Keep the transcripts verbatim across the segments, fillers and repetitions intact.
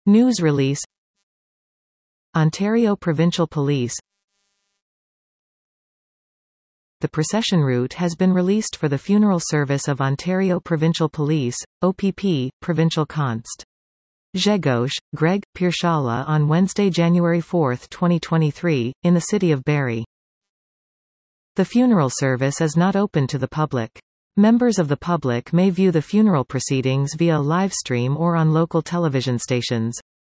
News release. Ontario Provincial Police. The procession route has been released for the funeral service of Ontario Provincial Police, O P P, Provincial Const. Grzegorz, Greg, Piershala on Wednesday, January fourth, twenty twenty-three, in the city of Barrie. The funeral service is not open to the public. Members of the public may view the funeral proceedings via live stream or on local television stations.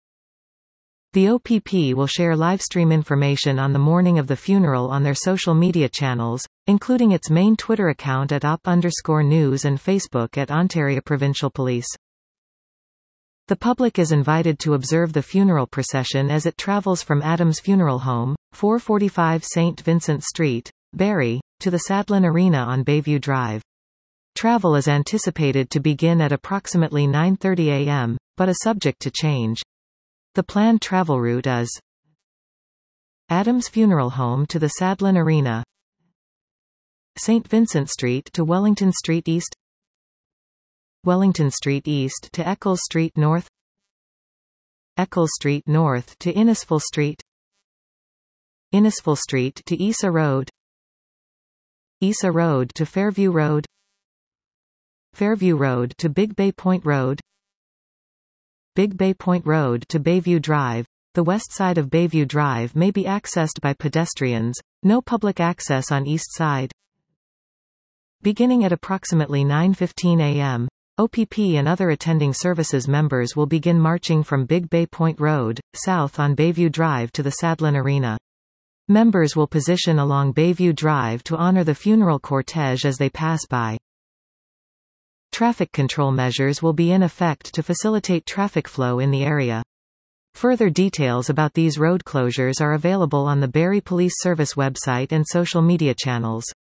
The O P P will share livestream information on the morning of the funeral on their social media channels, including its main Twitter account at O P underscore news and Facebook at Ontario Provincial Police. The public is invited to observe the funeral procession as it travels from Adams Funeral Home, four forty-five Saint Vincent Street, Barrie, to the Sadlon Arena on Bayview Drive. Travel is anticipated to begin at approximately nine thirty a m, but is subject to change. The planned travel route is Adams Funeral Home to the Sadlon Arena, Saint Vincent Street to Wellington Street East, Wellington Street East to Eccles Street North, Eccles Street North to Innisfil Street, Innisfil Street to Isa Road, Isa Road to Fairview Road, Fairview Road to Big Bay Point Road, Big Bay Point Road to Bayview Drive. The west side of Bayview Drive may be accessed by pedestrians, no public access on east side. Beginning at approximately nine fifteen a m, O P P and other attending services members will begin marching from Big Bay Point Road, south on Bayview Drive to the Sadlon Arena. Members will position along Bayview Drive to honor the funeral cortege as they pass by. Traffic control measures will be in effect to facilitate traffic flow in the area. Further details about these road closures are available on the Barrie Police Service website and social media channels.